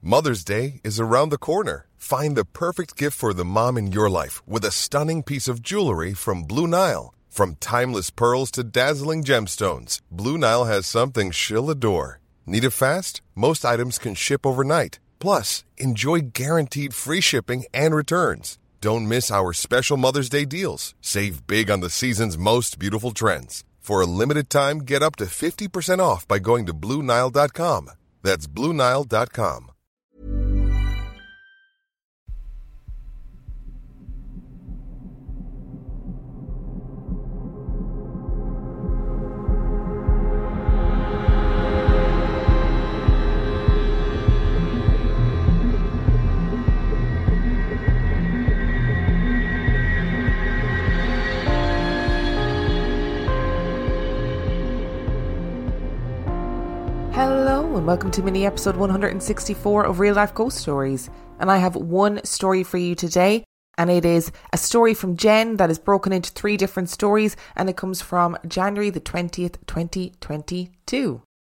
Mother's Day is around the corner. Find the perfect gift for the mom in your life with a stunning piece of jewelry from Blue Nile. From timeless pearls to dazzling gemstones, Blue Nile has something she'll adore. Need it fast? Most items can ship overnight. Plus, enjoy guaranteed free shipping and returns. Don't miss our special Mother's Day deals. Save big on the season's most beautiful trends. For a limited time, get up to 50% off by going to BlueNile.com. That's BlueNile.com. Hello and welcome to mini episode 164 of Real Life Ghost Stories, and I have one story for you today, and it is a story from Jen that is broken into 3 different stories, and it comes from January the 20th, 2022.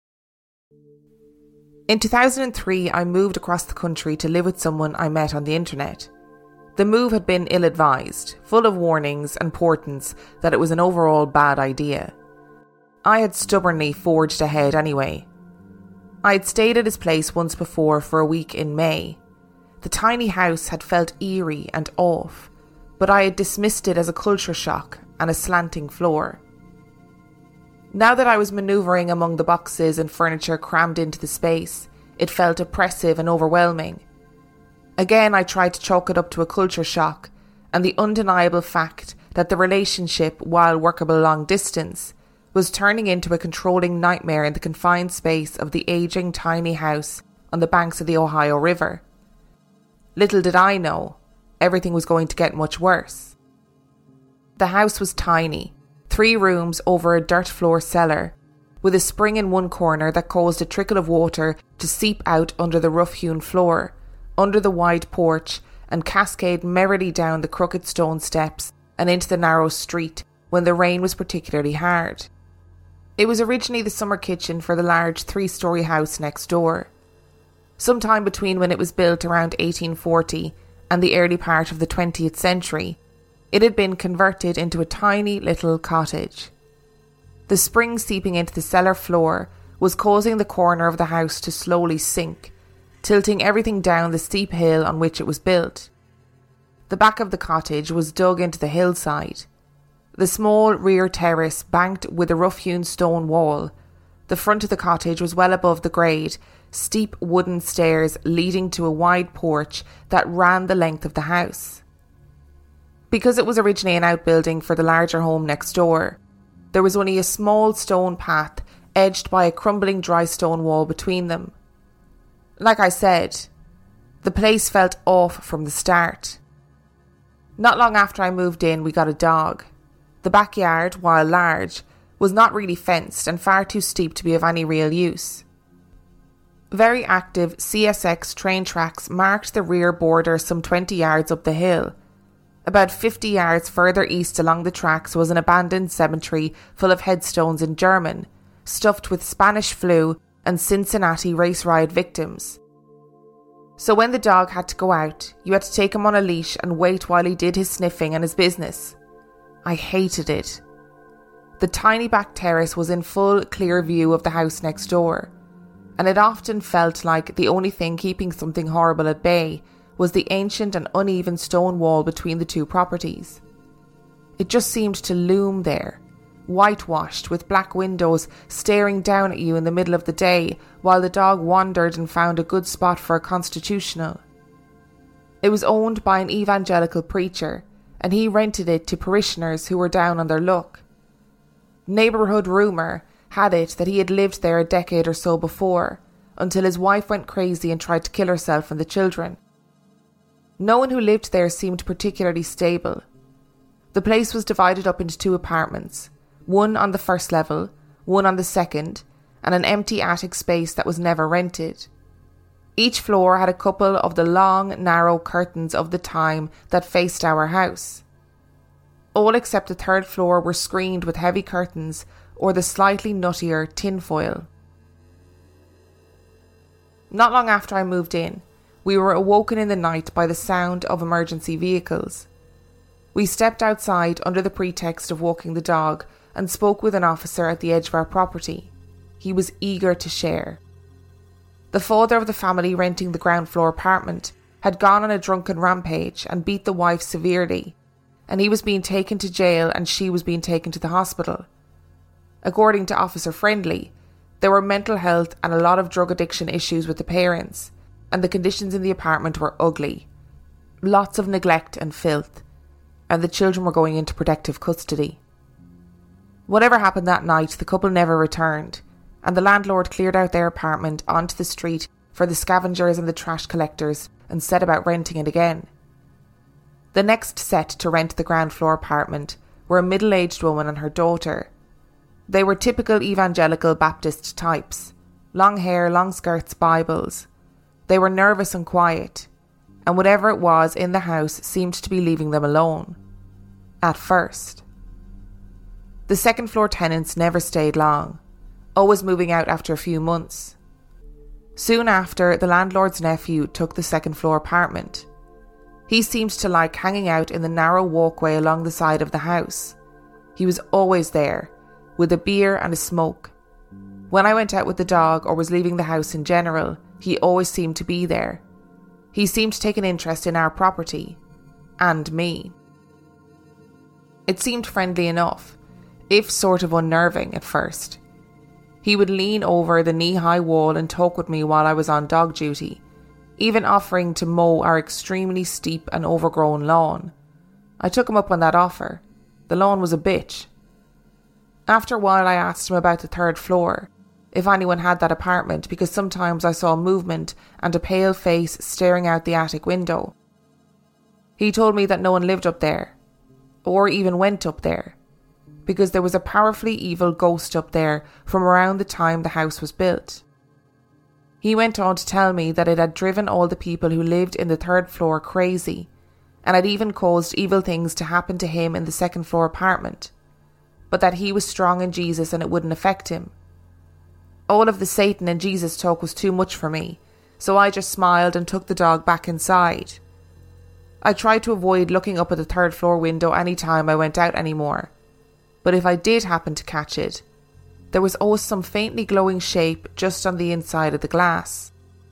In 2003, I moved across the country to live with someone I met on the internet. The move had been ill-advised, full of warnings and portents that it was an overall bad idea. I had stubbornly forged ahead anyway. I had stayed at his place once before for a week in May. The tiny house had felt eerie and off, but I had dismissed it as a culture shock and a slanting floor. Now that I was manoeuvring among the boxes and furniture crammed into the space, it felt oppressive and overwhelming. Again, I tried to chalk it up to a culture shock and the undeniable fact that the relationship, while workable long distance, was turning into a controlling nightmare in the confined space of the ageing tiny house on the banks of the Ohio River. Little did I know, everything was going to get much worse. The house was tiny, 3 rooms over a dirt floor cellar, with a spring in one corner that caused a trickle of water to seep out under the rough-hewn floor, under the wide porch, and cascade merrily down the crooked stone steps and into the narrow street when the rain was particularly hard. It was originally the summer kitchen for the large 3-storey house next door. Sometime between when it was built around 1840 and the early part of the 20th century, it had been converted into a tiny little cottage. The spring seeping into the cellar floor was causing the corner of the house to slowly sink, tilting everything down the steep hill on which it was built. The back of the cottage was dug into the hillside. The small rear terrace banked with a rough-hewn stone wall. The front of the cottage was well above the grade, steep wooden stairs leading to a wide porch that ran the length of the house. Because it was originally an outbuilding for the larger home next door, there was only a small stone path edged by a crumbling dry stone wall between them. Like I said, the place felt off from the start. Not long after I moved in, we got a dog. The backyard, while large, was not really fenced and far too steep to be of any real use. Very active CSX train tracks marked the rear border some 20 yards up the hill. About 50 yards further east along the tracks was an abandoned cemetery full of headstones in German, stuffed with Spanish flu and Cincinnati race riot victims. So when the dog had to go out, you had to take him on a leash and wait while he did his sniffing and his business. I hated it. The tiny back terrace was in full clear view of the house next door, and it often felt like the only thing keeping something horrible at bay was the ancient and uneven stone wall between the 2 properties. It just seemed to loom there, whitewashed with black windows staring down at you in the middle of the day while the dog wandered and found a good spot for a constitutional. It was owned by an evangelical preacher, and he rented it to parishioners who were down on their luck. Neighbourhood rumour had it that he had lived there a decade or so before, until his wife went crazy and tried to kill herself and the children. No one who lived there seemed particularly stable. The place was divided up into 2 apartments, one on the first level, one on the second, and an empty attic space that was never rented. Each floor had a couple of the long, narrow curtains of the time that faced our house. All except the 3rd floor were screened with heavy curtains or the slightly nuttier tinfoil. Not long after I moved in, we were awoken in the night by the sound of emergency vehicles. We stepped outside under the pretext of walking the dog and spoke with an officer at the edge of our property. He was eager to share. The father of the family renting the ground floor apartment had gone on a drunken rampage and beat the wife severely, and he was being taken to jail and she was being taken to the hospital. According to Officer Friendly, there were mental health and a lot of drug addiction issues with the parents, and the conditions in the apartment were ugly. Lots of neglect and filth, and the children were going into protective custody. Whatever happened that night, the couple never returned, and the landlord cleared out their apartment onto the street for the scavengers and the trash collectors and set about renting it again. The next set to rent the ground floor apartment were a middle-aged woman and her daughter. They were typical evangelical Baptist types. Long hair, long skirts, Bibles. They were nervous and quiet, and whatever it was in the house seemed to be leaving them alone. At first. The second floor tenants never stayed long, always moving out after a few months. Soon after, the landlord's nephew took the second floor apartment. He seemed to like hanging out in the narrow walkway along the side of the house. He was always there, with a beer and a smoke. When I went out with the dog or was leaving the house in general, he always seemed to be there. He seemed to take an interest in our property. And me. It seemed friendly enough, if sort of unnerving at first. He would lean over the knee-high wall and talk with me while I was on dog duty, even offering to mow our extremely steep and overgrown lawn. I took him up on that offer. The lawn was a bitch. After a while I asked him about the third floor, if anyone had that apartment, because sometimes I saw movement and a pale face staring out the attic window. He told me that no one lived up there, or even went up there, because there was a powerfully evil ghost up there from around the time the house was built. He went on to tell me that it had driven all the people who lived in the third floor crazy, and had even caused evil things to happen to him in the second floor apartment, but that he was strong in Jesus and it wouldn't affect him. All of the Satan and Jesus talk was too much for me, so I just smiled and took the dog back inside. I tried to avoid looking up at the third floor window any time I went out anymore, but if I did happen to catch it, there was always some faintly glowing shape just on the inside of the glass.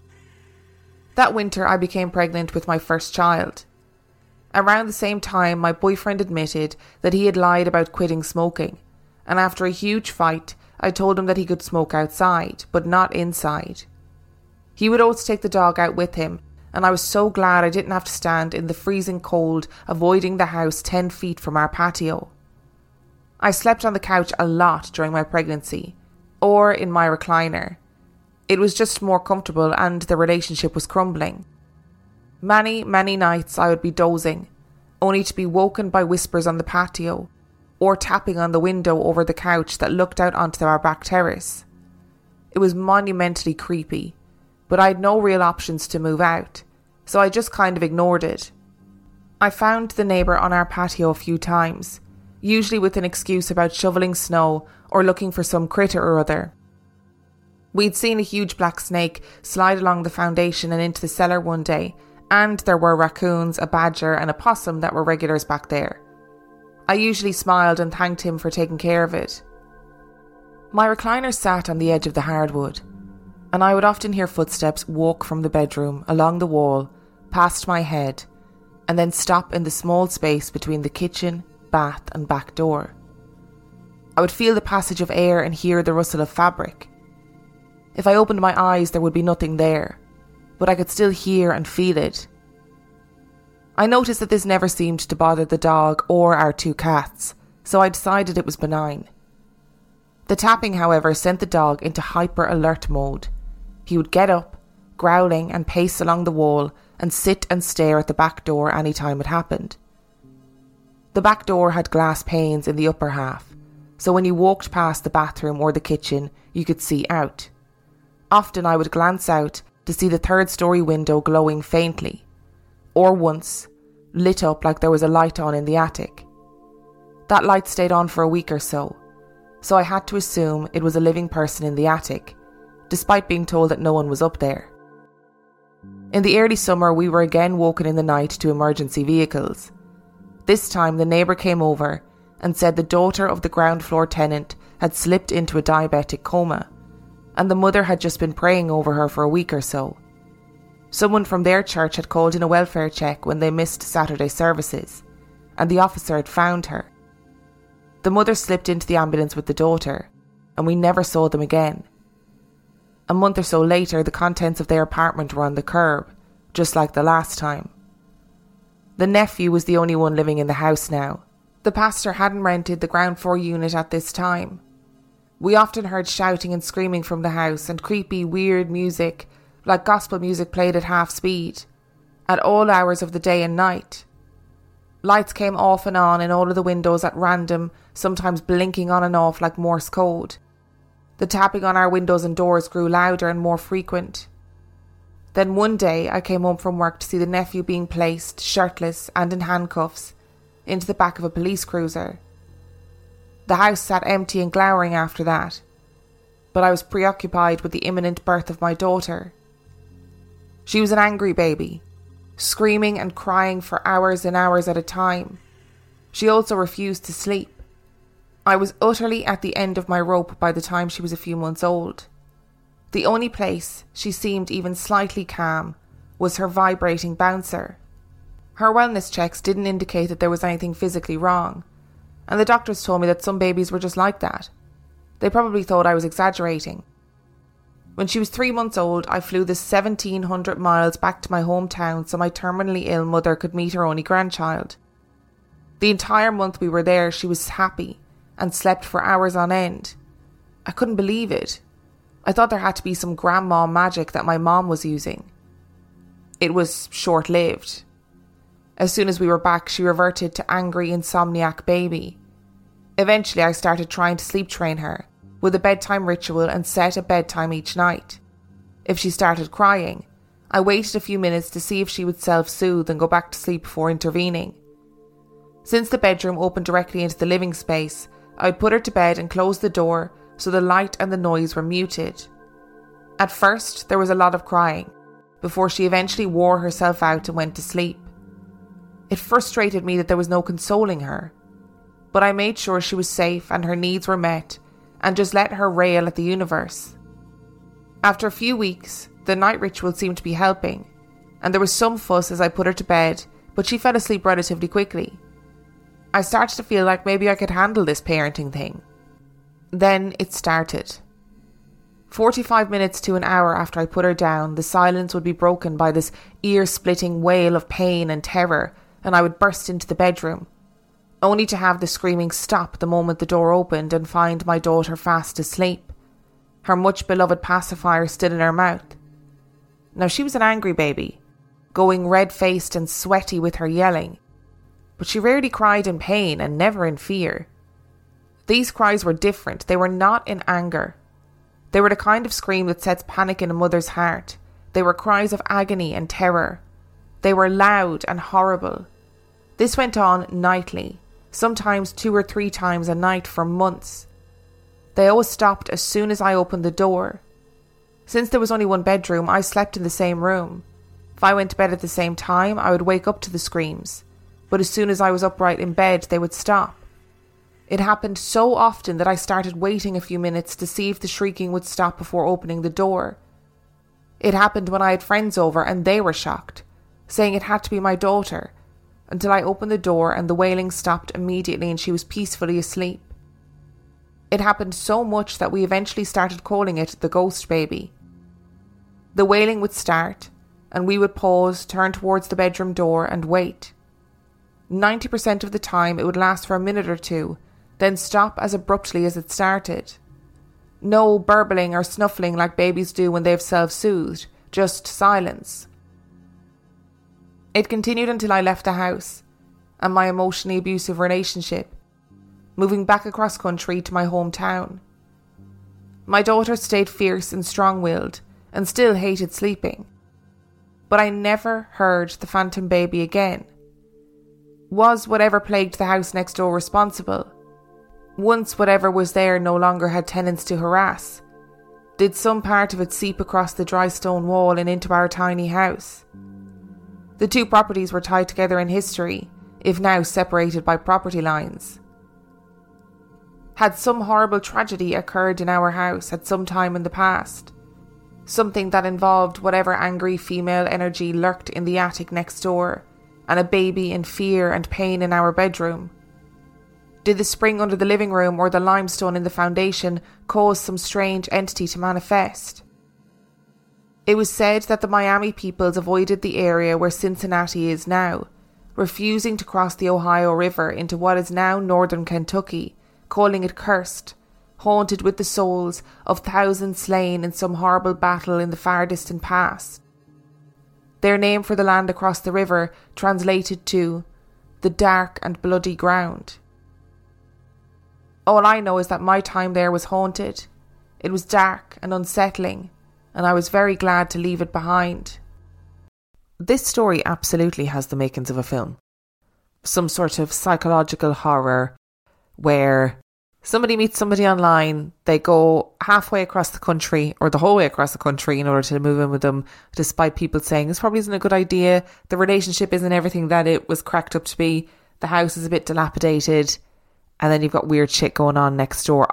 That winter I became pregnant with my first child. Around the same time, my boyfriend admitted that he had lied about quitting smoking, and after a huge fight, I told him that he could smoke outside, but not inside. He would always take the dog out with him, and I was so glad I didn't have to stand in the freezing cold, avoiding the house 10 feet from our patio. I slept on the couch a lot during my pregnancy, or in my recliner. It was just more comfortable and the relationship was crumbling. Many, many nights I would be dozing, only to be woken by whispers on the patio, or tapping on the window over the couch that looked out onto our back terrace. It was monumentally creepy, but I had no real options to move out, so I just kind of ignored it. I found the neighbour on our patio a few times, usually with an excuse about shoveling snow or looking for some critter or other. We'd seen a huge black snake slide along the foundation and into the cellar one day, and there were raccoons, a badger and a possum that were regulars back there. I usually smiled and thanked him for taking care of it. My recliner sat on the edge of the hardwood, and I would often hear footsteps walk from the bedroom along the wall, past my head, and then stop in the small space between the kitchen, bath and back door. I would feel the passage of air and hear the rustle of fabric. If I opened my eyes, there would be nothing there, but I could still hear and feel it. I noticed that this never seemed to bother the dog or our 2 cats, so I decided it was benign. The tapping, however, sent the dog into hyper-alert mode. He would get up, growling, and pace along the wall and sit and stare at the back door any time it happened. The back door had glass panes in the upper half, so when you walked past the bathroom or the kitchen, you could see out. Often I would glance out to see the 3rd-story window glowing faintly, or once, lit up like there was a light on in the attic. That light stayed on for a week or so I had to assume it was a living person in the attic, despite being told that no one was up there. In the early summer, we were again woken in the night to emergency vehicles. This time, the neighbour came over and said the daughter of the ground floor tenant had slipped into a diabetic coma, and the mother had just been praying over her for a week or so. Someone from their church had called in a welfare check when they missed Saturday services, and the officer had found her. The mother slipped into the ambulance with the daughter, and we never saw them again. A month or so later, the contents of their apartment were on the curb, just like the last time. The nephew was the only one living in the house now. The pastor hadn't rented the ground floor unit at this time. We often heard shouting and screaming from the house and creepy, weird music, like gospel music played at half speed, at all hours of the day and night. Lights came off and on in all of the windows at random, sometimes blinking on and off like Morse code. The tapping on our windows and doors grew louder and more frequent. Then one day I came home from work to see the nephew being placed, shirtless and in handcuffs, into the back of a police cruiser. The house sat empty and glowering after that, but I was preoccupied with the imminent birth of my daughter. She was an angry baby, screaming and crying for hours and hours at a time. She also refused to sleep. I was utterly at the end of my rope by the time she was a few months old. The only place she seemed even slightly calm was her vibrating bouncer. Her wellness checks didn't indicate that there was anything physically wrong, and the doctors told me that some babies were just like that. They probably thought I was exaggerating. When she was 3 months old, I flew the 1,700 miles back to my hometown so my terminally ill mother could meet her only grandchild. The entire month we were there, she was happy and slept for hours on end. I couldn't believe it. I thought there had to be some grandma magic that my mom was using. It was short-lived. As soon as we were back, she reverted to angry, insomniac baby. Eventually, I started trying to sleep train her with a bedtime ritual and set a bedtime each night. If she started crying, I waited a few minutes to see if she would self-soothe and go back to sleep before intervening. Since the bedroom opened directly into the living space, I would put her to bed and close the door so the light and the noise were muted. At first, there was a lot of crying, before she eventually wore herself out and went to sleep. It frustrated me that there was no consoling her, but I made sure she was safe and her needs were met, and just let her rail at the universe. After a few weeks, the night ritual seemed to be helping, and there was some fuss as I put her to bed, but she fell asleep relatively quickly. I started to feel like maybe I could handle this parenting thing. Then it started. 45 minutes to an hour after I put her down, the silence would be broken by this ear-splitting wail of pain and terror, and I would burst into the bedroom, only to have the screaming stop the moment the door opened and find my daughter fast asleep, her much-beloved pacifier still in her mouth. Now, she was an angry baby, going red-faced and sweaty with her yelling, but she rarely cried in pain and never in fear. These cries were different. They were not in anger. They were the kind of scream that sets panic in a mother's heart. They were cries of agony and terror. They were loud and horrible. This went on nightly, sometimes 2 or 3 times a night for months. They always stopped as soon as I opened the door. Since there was only one bedroom, I slept in the same room. If I went to bed at the same time, I would wake up to the screams, but as soon as I was upright in bed, they would stop. It happened so often that I started waiting a few minutes to see if the shrieking would stop before opening the door. It happened when I had friends over and they were shocked, saying it had to be my daughter, until I opened the door and the wailing stopped immediately and she was peacefully asleep. It happened so much that we eventually started calling it the ghost baby. The wailing would start, and we would pause, turn towards the bedroom door and wait. 90% of the time it would last for a minute or two, then stop as abruptly as it started. No burbling or snuffling like babies do when they've self-soothed, just silence. It continued until I left the house and my emotionally abusive relationship, moving back across country to my hometown. My daughter stayed fierce and strong-willed and still hated sleeping, but I never heard the phantom baby again. Was whatever plagued the house next door responsible? Once whatever was there no longer had tenants to harass. Did some part of it seep across the dry stone wall and into our tiny house? The two properties were tied together in history, if now separated by property lines. Had some horrible tragedy occurred in our house at some time in the past? Something that involved whatever angry female energy lurked in the attic next door, and a baby in fear and pain in our bedroom? Did the spring under the living room or the limestone in the foundation cause some strange entity to manifest? It was said that the Miami peoples avoided the area where Cincinnati is now, refusing to cross the Ohio River into what is now northern Kentucky, calling it cursed, haunted with the souls of thousands slain in some horrible battle in the far distant past. Their name for the land across the river translated to the dark and bloody ground. All I know is that my time there was haunted. It was dark and unsettling, and I was very glad to leave it behind. This story absolutely has the makings of a film. Some sort of psychological horror where somebody meets somebody online, they go halfway across the country or the whole way across the country in order to move in with them, despite people saying this probably isn't a good idea, the relationship isn't everything that it was cracked up to be, the house is a bit dilapidated, and then you've got weird shit going on next door.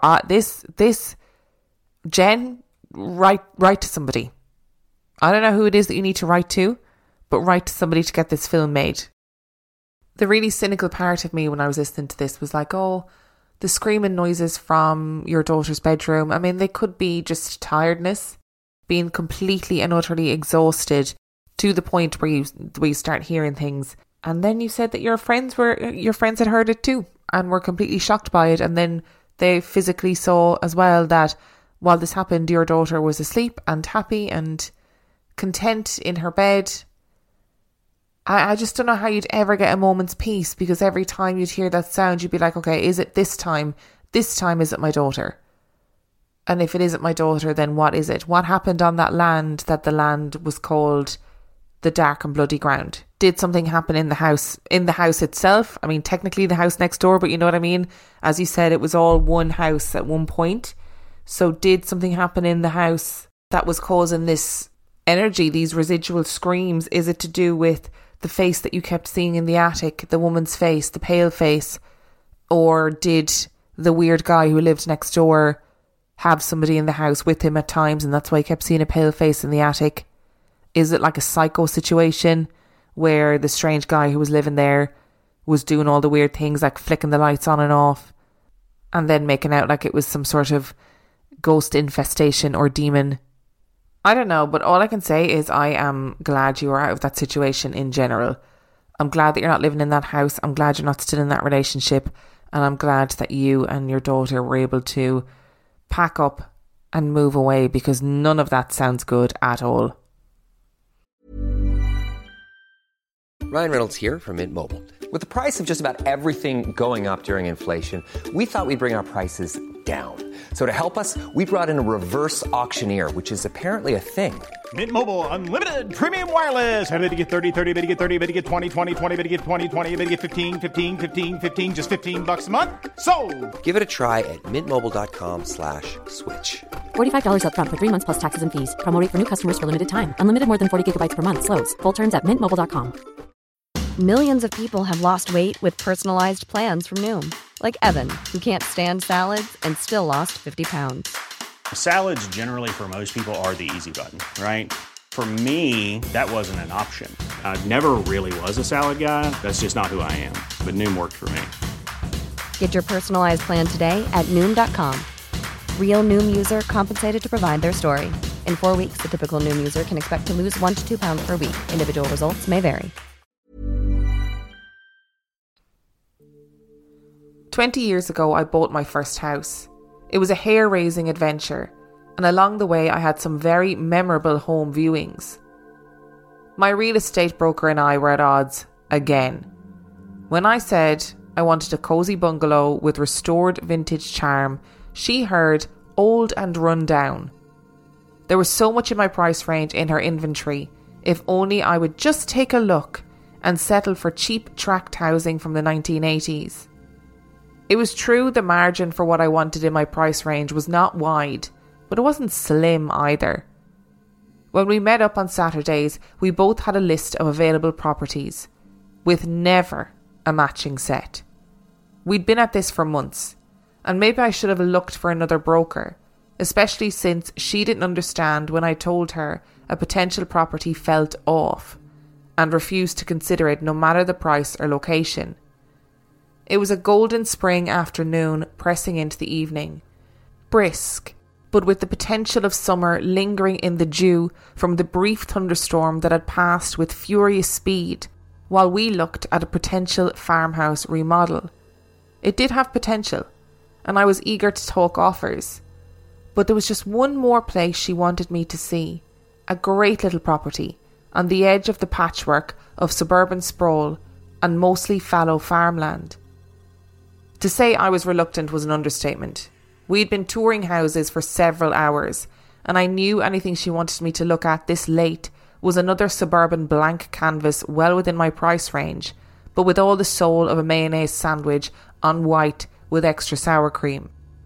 Jen, write to somebody. I don't know who it is that you need to write to, but write to somebody to get this film made. The really cynical part of me when I was listening to this was like, oh, the screaming noises from your daughter's bedroom. I mean, they could be just tiredness, being completely and utterly exhausted to the point where you start hearing things. And then you said that your friends had heard it too and were completely shocked by it. And then they physically saw as well that while this happened, your daughter was asleep and happy and content in her bed. I just don't know how you'd ever get a moment's peace, because every time you'd hear that sound, you'd be like, okay, is it this time? This time, is it my daughter? And if it isn't my daughter, then what is it? What happened on that land that the land was called the dark and bloody ground? Did something happen in the house itself? I mean, technically the house next door, but you know what I mean? As you said, it was all one house at one point. So did something happen in the house that was causing this energy, these residual screams? Is it to do with the face that you kept seeing in the attic, the woman's face, the pale face? Or did the weird guy who lived next door have somebody in the house with him at times and that's why he kept seeing a pale face in the attic? Is it like a psycho situation where the strange guy who was living there was doing all the weird things like flicking the lights on and off and then making out like it was some sort of ghost infestation or demon? I don't know, but all I can say is I am glad you are out of that situation in general. I'm glad that you're not living in that house. I'm glad you're not still in that relationship. And I'm glad that you and your daughter were able to pack up and move away, because none of that sounds good at all. Ryan Reynolds here from Mint Mobile. With the price of just about everything going up during inflation, we thought we'd bring our prices down. So to help us, we brought in a reverse auctioneer, which is apparently a thing. Mint Mobile Unlimited Premium Wireless. How to get 30, 30, bit to get 30, bit to get 20, 20, 20, bit to get 20, 20, bit to get 15, 15, 15, 15, just $15 a month? Sold! Give it a try at mintmobile.com/switch. $45 up front for 3 months plus taxes and fees. Promo rate for new customers for limited time. Unlimited more than 40 gigabytes per month. Slows full terms at mintmobile.com. Millions of people have lost weight with personalized plans from Noom. Like Evan, who can't stand salads and still lost 50 pounds. Salads generally for most people are the easy button, right? For me, that wasn't an option. I never really was a salad guy. That's just not who I am. But Noom worked for me. Get your personalized plan today at Noom.com. Real Noom user compensated to provide their story. In 4 weeks, the typical Noom user can expect to lose 1 to 2 pounds per week. Individual results may vary. 20 years ago, I bought my first house. It was a hair-raising adventure, and along the way I had some very memorable home viewings. My real estate broker and I were at odds again. When I said I wanted a cosy bungalow with restored vintage charm, she heard old and run down. There was so much in my price range in her inventory. If only I would just take a look and settle for cheap tract housing from the 1980s. It was true the margin for what I wanted in my price range was not wide, but it wasn't slim either. When we met up on Saturdays, we both had a list of available properties, with never a matching set. We'd been at this for months, and maybe I should have looked for another broker, especially since she didn't understand when I told her a potential property felt off and refused to consider it no matter the price or location. It was a golden spring afternoon pressing into the evening. Brisk, but with the potential of summer lingering in the dew from the brief thunderstorm that had passed with furious speed while we looked at a potential farmhouse remodel. It did have potential, and I was eager to talk offers. But there was just one more place she wanted me to see. A great little property on the edge of the patchwork of suburban sprawl and mostly fallow farmland. To say I was reluctant was an understatement. We'd been touring houses for several hours, and I knew anything she wanted me to look at this late was another suburban blank canvas well within my price range, but with all the soul of a mayonnaise sandwich on white with extra sour cream.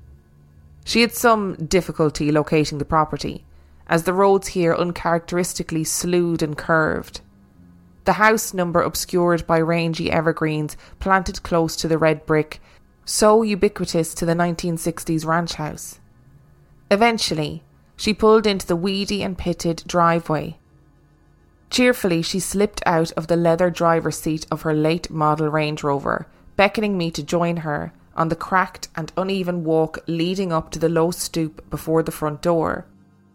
She had some difficulty locating the property, as the roads here uncharacteristically slewed and curved. The house number obscured by rangy evergreens planted close to the red brick, so ubiquitous to the 1960s ranch house. Eventually, she pulled into the weedy and pitted driveway. Cheerfully, she slipped out of the leather driver's seat of her late model Range Rover, beckoning me to join her on the cracked and uneven walk leading up to the low stoop before the front door.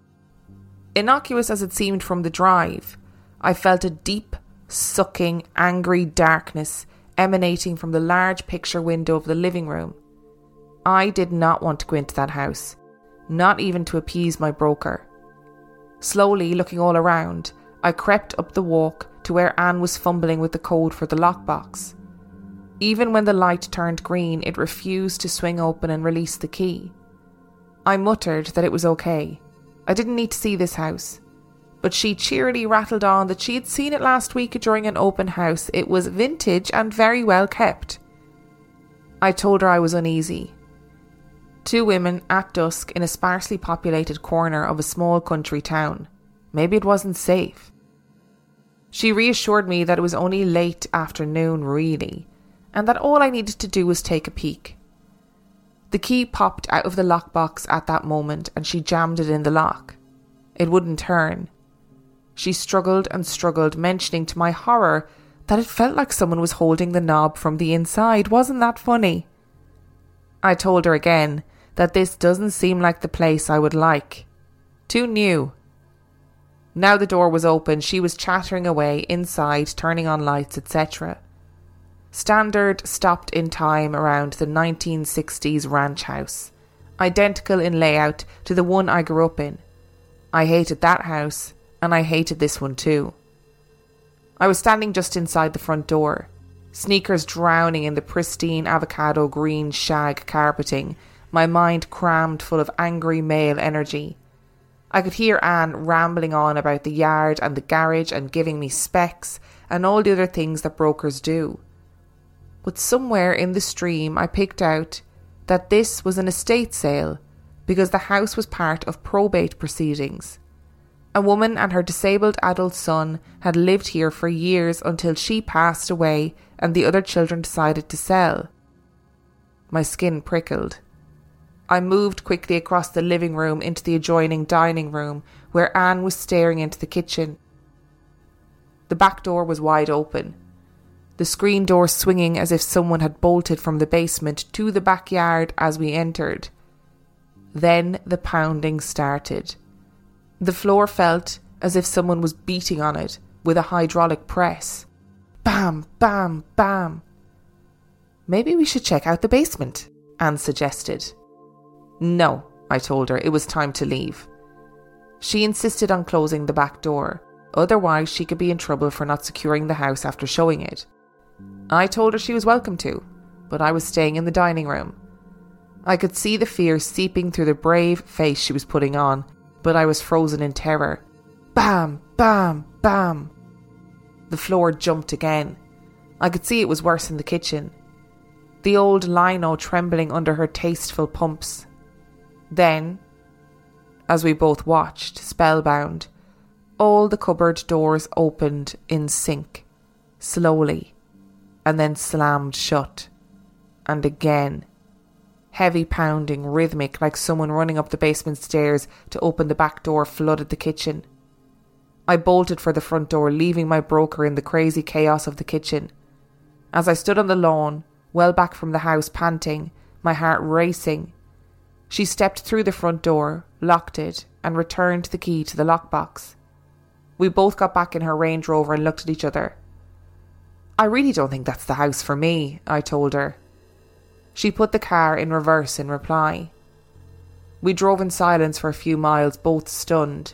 Innocuous as it seemed from the drive, I felt a deep, sucking, angry darkness emanating from the large picture window of the living room. I did not want to go into that house, not even to appease my broker. Slowly looking all around, I crept up the walk to where Anne was fumbling with the code for the lockbox. Even when the light turned green, it refused to swing open and release the key. I muttered that it was okay. I didn't need to see this house. But she cheerily rattled on that she had seen it last week during an open house. It was vintage and very well kept. I told her I was uneasy. 2 women at dusk in a sparsely populated corner of a small country town. Maybe it wasn't safe. She reassured me that it was only late afternoon really, and that all I needed to do was take a peek. The key popped out of the lockbox at that moment and she jammed it in the lock. It wouldn't turn. She struggled and struggled, mentioning to my horror that it felt like someone was holding the knob from the inside. Wasn't that funny? I told her again that this doesn't seem like the place I would like. Too new. Now the door was open, she was chattering away inside, turning on lights, etc. Standard stopped in time around the 1960s ranch house, identical in layout to the one I grew up in. I hated that house, and I hated this one too. I was standing just inside the front door, sneakers drowning in the pristine avocado green shag carpeting, my mind crammed full of angry male energy. I could hear Anne rambling on about the yard and the garage and giving me specs and all the other things that brokers do. But somewhere in the stream I picked out that this was an estate sale because the house was part of probate proceedings. A woman and her disabled adult son had lived here for years until she passed away and the other children decided to sell. My skin prickled. I moved quickly across the living room into the adjoining dining room where Anne was staring into the kitchen. The back door was wide open, the screen door swinging as if someone had bolted from the basement to the backyard as we entered. Then the pounding started. The floor felt as if someone was beating on it with a hydraulic press. Bam, bam, bam. Maybe we should check out the basement, Anne suggested. No, I told her, it was time to leave. She insisted on closing the back door, otherwise she could be in trouble for not securing the house after showing it. I told her she was welcome to, but I was staying in the dining room. I could see the fear seeping through the brave face she was putting on, but I was frozen in terror. Bam, bam, bam. The floor jumped again. I could see it was worse in the kitchen. The old lino trembling under her tasteful pumps. Then, as we both watched, spellbound. All the cupboard doors opened in sync, slowly, and then slammed shut. And again. Heavy pounding, rhythmic, like someone running up the basement stairs to open the back door, flooded the kitchen. I bolted for the front door, leaving my broker in the crazy chaos of the kitchen. As I stood on the lawn, well back from the house, panting, my heart racing, she stepped through the front door, locked it, and returned the key to the lockbox. We both got back in her Range Rover and looked at each other. "I really don't think that's the house for me," I told her. She put the car in reverse in reply. We drove in silence for a few miles, both stunned.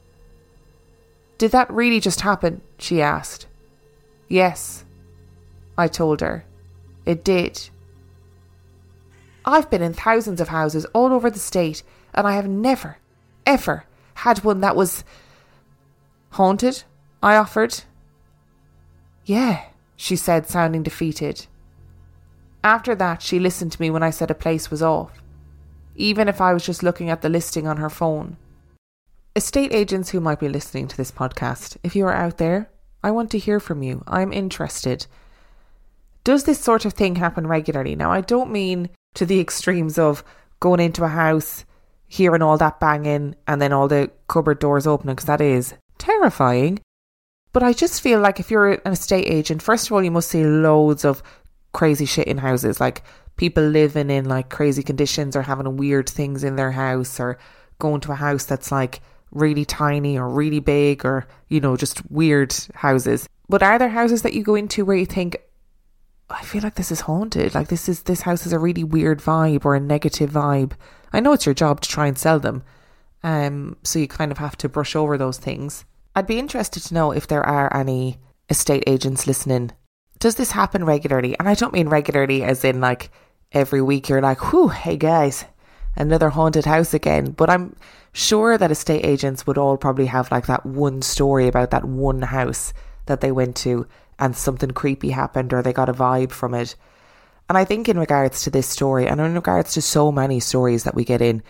"Did that really just happen?" she asked. "Yes," I told her. "It did." "I've been in thousands of houses all over the state, and I have never, ever had one that was..." "Haunted?" I offered. "Yeah," she said, sounding defeated. After that, she listened to me when I said a place was off, even if I was just looking at the listing on her phone. Estate agents who might be listening to this podcast, if you are out there, I want to hear from you. I'm interested. Does this sort of thing happen regularly? Now, I don't mean to the extremes of going into a house, hearing all that banging, and then all the cupboard doors opening, because that is terrifying. But I just feel like if you're an estate agent, first of all, you must see loads of crazy shit in houses, like people living in like crazy conditions or having weird things in their house, or going to a house that's like really tiny or really big, or, you know, just weird houses. But are there houses that you go into where you think, I feel like this is haunted, like this house has a really weird vibe or a negative vibe? I know it's your job to try and sell them, so you kind of have to brush over those things. I'd be interested to know if there are any estate agents listening. Does this happen regularly? And I don't mean regularly as in like every week you're like, whew, hey guys, another haunted house again. But I'm sure that estate agents would all probably have like that one story about that one house that they went to and something creepy happened or they got a vibe from it. And I think in regards to this story, and in regards to so many stories that we get in,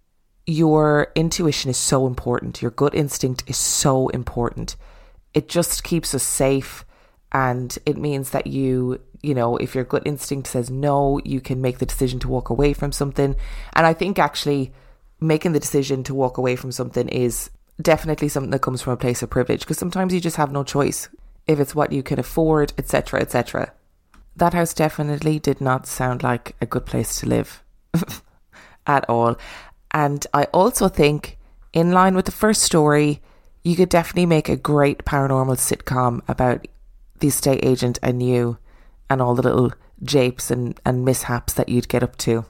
your intuition is so important. Your gut instinct is so important. It just keeps us safe. And it means that you know, if your gut instinct says no, you can make the decision to walk away from something. And I think actually making the decision to walk away from something is definitely something that comes from a place of privilege, because sometimes you just have no choice if it's what you can afford, etc., etc. That house definitely did not sound like a good place to live at all. And I also think, in line with the first story, you could definitely make a great paranormal sitcom about the estate agent and you and all the little japes and mishaps that you'd get up to.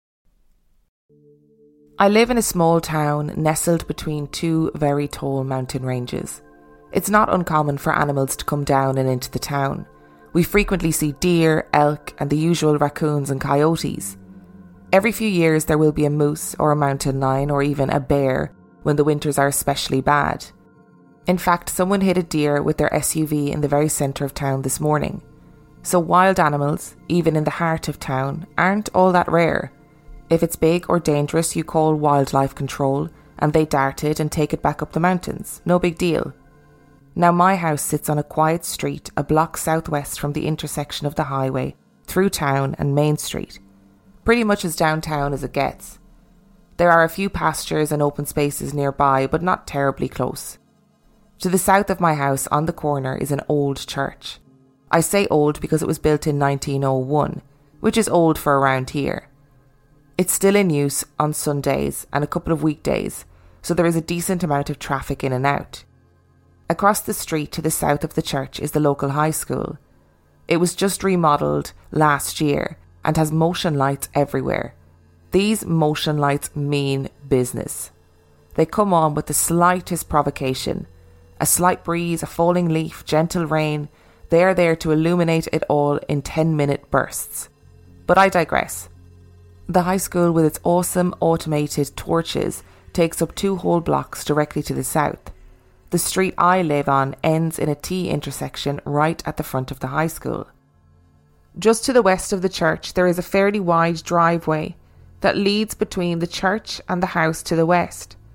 I live in a small town nestled between two very tall mountain ranges. It's not uncommon for animals to come down and into the town. We frequently see deer, elk, and the usual raccoons and coyotes. Every few years there will be a moose or a mountain lion or even a bear when the winters are especially bad. In fact, someone hit a deer with their SUV in the very centre of town this morning. So wild animals, even in the heart of town, aren't all that rare. If it's big or dangerous, you call wildlife control and they dart it and take it back up the mountains. No big deal. Now my house sits on a quiet street a block southwest from the intersection of the highway, through town and Main Street. Pretty much as downtown as it gets. There are a few pastures and open spaces nearby, but not terribly close. To the south of my house, on the corner, is an old church. I say old because it was built in 1901, which is old for around here. It's still in use on Sundays and a couple of weekdays, so there is a decent amount of traffic in and out. Across the street to the south of the church is the local high school. It was just remodelled last year and has motion lights everywhere. These motion lights mean business. They come on with the slightest provocation. A slight breeze, a falling leaf, gentle rain, they are there to illuminate it all in 10-minute bursts. But I digress. The high school with its awesome automated torches takes up 2 whole blocks directly to the south. The street I live on ends in a T intersection right at the front of the high school. Just to the west of the church there is a fairly wide driveway that leads between the church and the house to the west.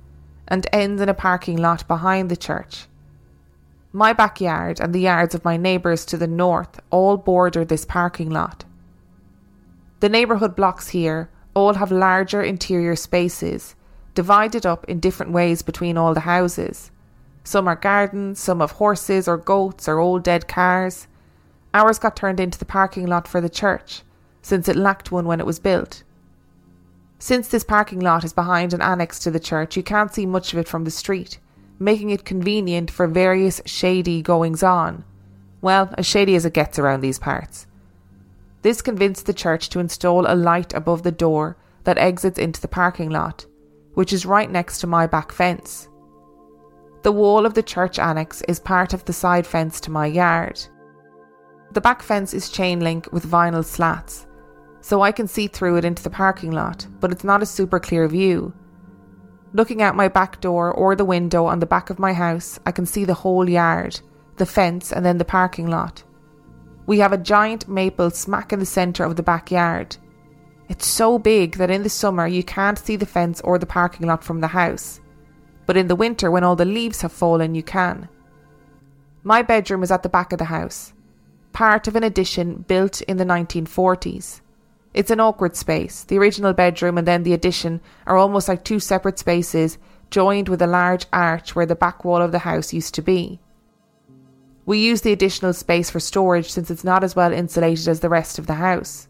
and ends in a parking lot behind the church. My backyard and the yards of my neighbours to the north all border this parking lot. The neighbourhood blocks here all have larger interior spaces, divided up in different ways between all the houses. Some are gardens, some have horses or goats or old dead cars. Ours got turned into the parking lot for the church, since it lacked one when it was built. Since this parking lot is behind an annex to the church, you can't see much of it from the street, making it convenient for various shady goings-on. Well, as shady as it gets around these parts. This convinced the church to install a light above the door that exits into the parking lot, which is right next to my back fence. The wall of the church annex is part of the side fence to my yard. The back fence is chain link with vinyl slats, so I can see through it into the parking lot, but it's not a super clear view. Looking out my back door or the window on the back of my house, I can see the whole yard, the fence and then the parking lot. We have a giant maple smack in the centre of the backyard. It's so big that in the summer you can't see the fence or the parking lot from the house, but in the winter when all the leaves have fallen you can. My bedroom is at the back of the house, part of an addition built in the 1940s. It's an awkward space. The original bedroom and then the addition are almost like two separate spaces joined with a large arch where the back wall of the house used to be. We use the additional space for storage since it's not as well insulated as the rest of the house.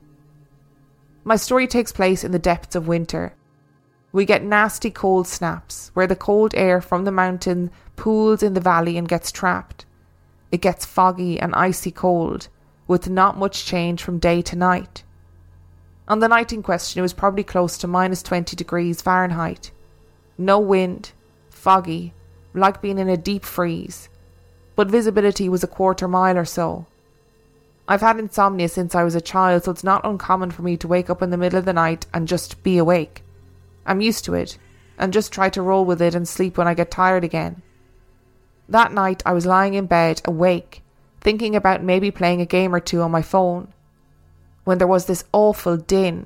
My story takes place in the depths of winter. We get nasty cold snaps where the cold air from the mountain pools in the valley and gets trapped. It gets foggy and icy cold, with not much change from day to night. On the night in question, it was probably close to minus 20 degrees Fahrenheit. No wind, foggy, like being in a deep freeze, but visibility was a quarter mile or so. I've had insomnia since I was a child, so it's not uncommon for me to wake up in the middle of the night and just be awake. I'm used to it, and just try to roll with it and sleep when I get tired again. That night I was lying in bed, awake, thinking about maybe playing a game or two on my phone, when there was this awful din.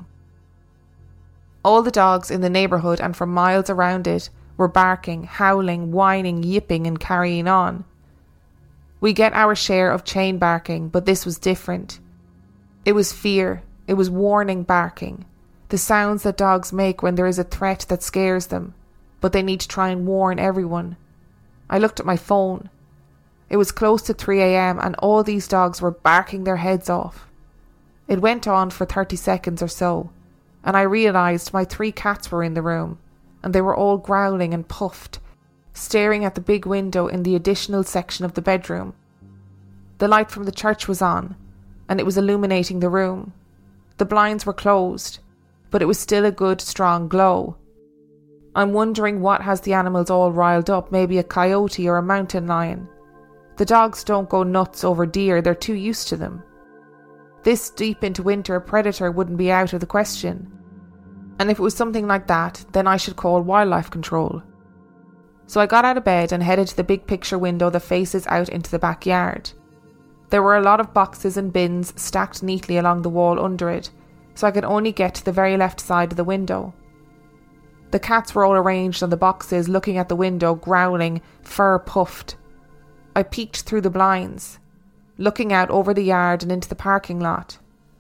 All the dogs in the neighbourhood and for miles around it were barking, howling, whining, yipping and carrying on. We get our share of chain barking, but this was different. It was fear, it was warning barking, the sounds that dogs make when there is a threat that scares them, but they need to try and warn everyone. I looked at my phone. It was close to 3 a.m. and all these dogs were barking their heads off. It went on for 30 seconds or so, and I realised my 3 cats were in the room, and they were all growling and puffed, staring at the big window in the additional section of the bedroom. The light from the church was on, and it was illuminating the room. The blinds were closed, but it was still a good, strong glow. I'm wondering what has the animals all riled up, maybe a coyote or a mountain lion. The dogs don't go nuts over deer, they're too used to them. This deep into winter, a predator wouldn't be out of the question. And if it was something like that, then I should call wildlife control. So I got out of bed and headed to the big picture window that faces out into the backyard. There were a lot of boxes and bins stacked neatly along the wall under it, so I could only get to the very left side of the window. The cats were all arranged on the boxes, looking at the window, growling, fur puffed. I peeked through the blinds, looking out over the yard and into the parking lot.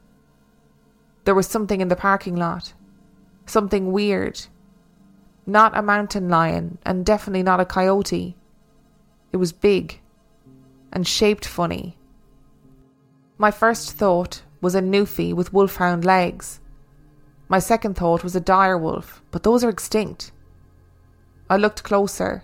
There was something in the parking lot. Something weird. Not a mountain lion, and definitely not a coyote. It was big, and shaped funny. My first thought was a newfie with wolfhound legs. My second thought was a dire wolf, but those are extinct. I looked closer.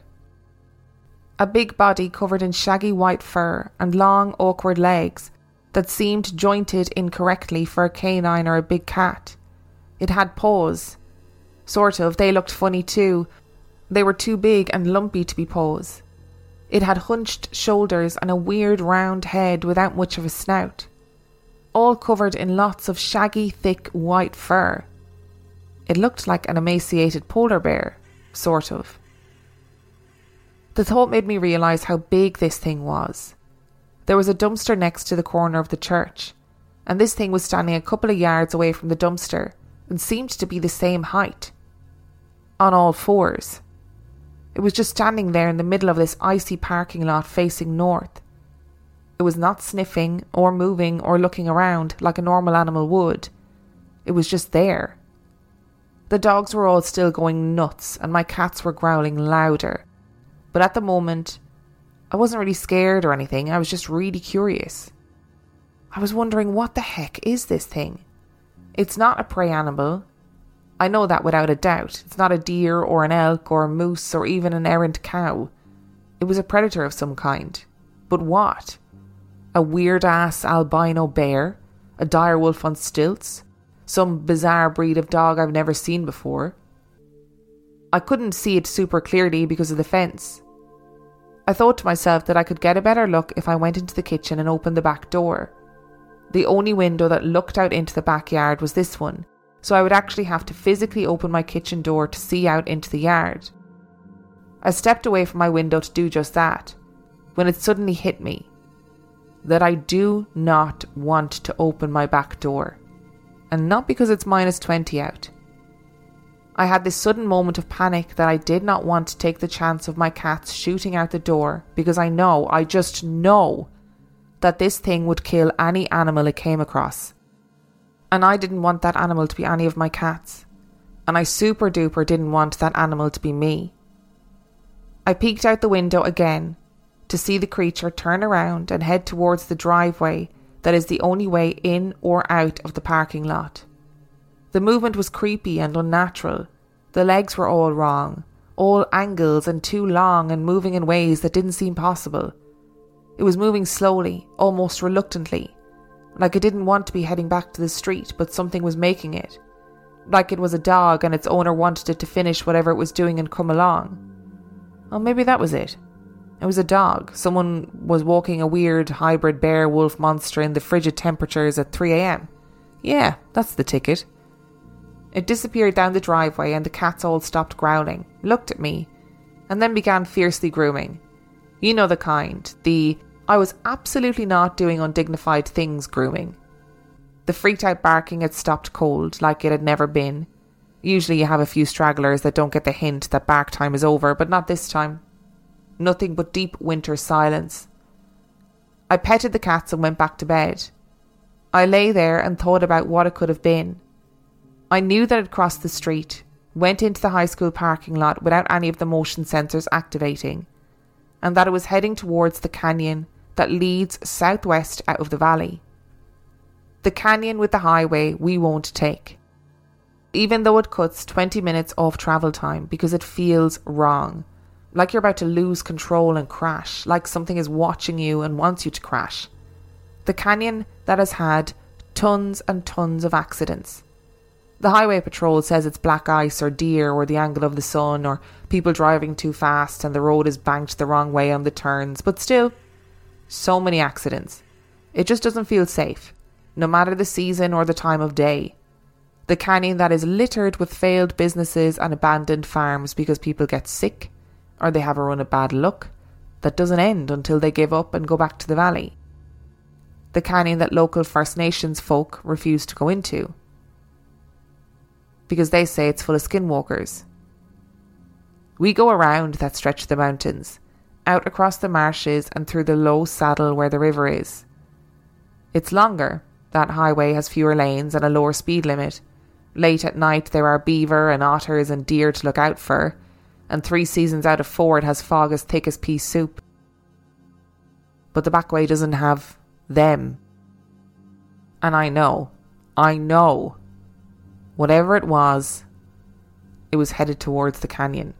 A big body covered in shaggy white fur and long, awkward legs that seemed jointed incorrectly for a canine or a big cat. It had paws. Sort of, they looked funny too. They were too big and lumpy to be paws. It had hunched shoulders and a weird round head without much of a snout. All covered in lots of shaggy, thick, white fur. It looked like an emaciated polar bear, sort of. The thought made me realise how big this thing was. There was a dumpster next to the corner of the church, and this thing was standing a couple of yards away from the dumpster and seemed to be the same height. On all fours. It was just standing there in the middle of this icy parking lot facing north. It was not sniffing or moving or looking around like a normal animal would. It was just there. The dogs were all still going nuts and my cats were growling louder. But at the moment, I wasn't really scared or anything. I was just really curious. I was wondering, what the heck is this thing? It's not a prey animal. I know that without a doubt. It's not a deer or an elk or a moose or even an errant cow. It was a predator of some kind. But what? A weird-ass albino bear? A dire wolf on stilts? Some bizarre breed of dog I've never seen before? I couldn't see it super clearly because of the fence. I thought to myself that I could get a better look if I went into the kitchen and opened the back door. The only window that looked out into the backyard was this one, so I would actually have to physically open my kitchen door to see out into the yard. I stepped away from my window to do just that, when it suddenly hit me that I do not want to open my back door. And not because it's -20 out. I had this sudden moment of panic that I did not want to take the chance of my cats shooting out the door because I just know that this thing would kill any animal it came across. And I didn't want that animal to be any of my cats. And I super duper didn't want that animal to be me. I peeked out the window again to see the creature turn around and head towards the driveway that is the only way in or out of the parking lot. The movement was creepy and unnatural. The legs were all wrong, all angles and too long and moving in ways that didn't seem possible. It was moving slowly, almost reluctantly, like it didn't want to be heading back to the street, but something was making it. Like it was a dog and its owner wanted it to finish whatever it was doing and come along. Oh, maybe that was it. It was a dog. Someone was walking a weird hybrid bear-wolf monster in the frigid temperatures at 3 a.m. Yeah, that's the ticket. It disappeared down the driveway and the cats all stopped growling, looked at me, and then began fiercely grooming. You know the kind, the I was absolutely not doing undignified things grooming. The freaked out barking had stopped cold, like it had never been. Usually you have a few stragglers that don't get the hint that bark time is over, but not this time. Nothing but deep winter silence. I petted the cats and went back to bed. I lay there and thought about what it could have been. I knew that it crossed the street, went into the high school parking lot without any of the motion sensors activating, and that it was heading towards the canyon that leads southwest out of the valley. The canyon with the highway we won't take. Even though it cuts 20 minutes off travel time because it feels wrong. Like you're about to lose control and crash, like something is watching you and wants you to crash. The canyon that has had tons and tons of accidents. The highway patrol says it's black ice or deer or the angle of the sun or people driving too fast and the road is banked the wrong way on the turns, but still, so many accidents. It just doesn't feel safe, no matter the season or the time of day. The canyon that is littered with failed businesses and abandoned farms because people get sick, or they have a run of bad luck that doesn't end until they give up and go back to the valley. The canyon that local First Nations folk refuse to go into because they say it's full of skinwalkers. We go around that stretch of the mountains, out across the marshes and through the low saddle where the river is. It's longer. That highway has fewer lanes and a lower speed limit. Late at night there are beaver and otters and deer to look out for, and 3 seasons out of 4 it has fog as thick as pea soup. But the back way doesn't have them. And I know, whatever it was headed towards the canyon.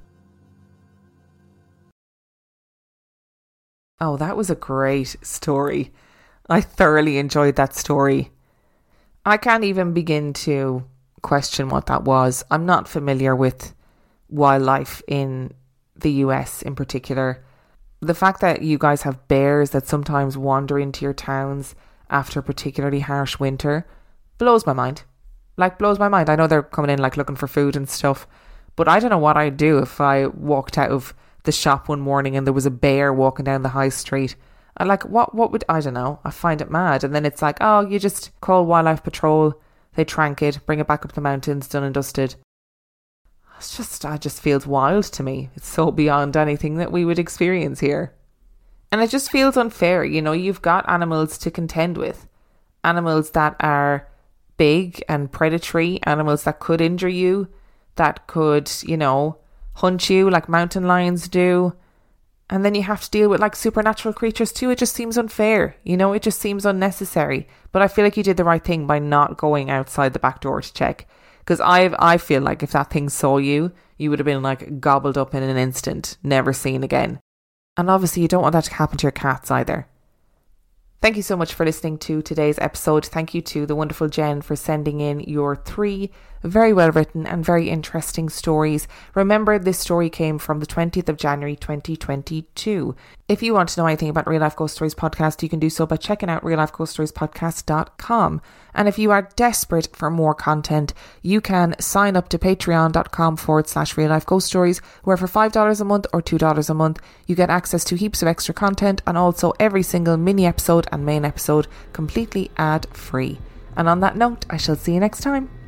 Oh, that was a great story. I thoroughly enjoyed that story. I can't even begin to question what that was. I'm not familiar with wildlife in the US in particular. The fact that you guys have bears that sometimes wander into your towns after a particularly harsh winter blows my mind. Blows my mind. I know they're coming in looking for food and stuff, but I don't know what I'd do if I walked out of the shop one morning and there was a bear walking down the high street. I what would, I don't know, I find it mad. And then it's oh, you just call wildlife patrol, they trank it, bring it back up the mountains, done and dusted. just feels wild to me. It's so beyond anything that we would experience here. And it just feels unfair. You know, you've got animals to contend with. Animals that are big and predatory, animals that could injure you, that could, you know, hunt you like mountain lions do. And then you have to deal with like supernatural creatures too. It just seems unfair. You know, it just seems unnecessary. But I feel like you did the right thing by not going outside the back door to check. Because I feel like if that thing saw you, you would have been like gobbled up in an instant, never seen again. And obviously you don't want that to happen to your cats either. Thank you so much for listening to today's episode. Thank you to the wonderful Jen for sending in your 3 very well written and very interesting stories. Remember, this story came from the 20th of January 2022. If you want to know anything about Real Life Ghost Stories podcast, you can do so by checking out reallifeghoststoriespodcast.com. And if you are desperate for more content, you can sign up to patreon.com/Real Life Ghost Stories, where for $5 a month or $2 a month, you get access to heaps of extra content and also every single mini episode and main episode completely ad free. And on that note, I shall see you next time.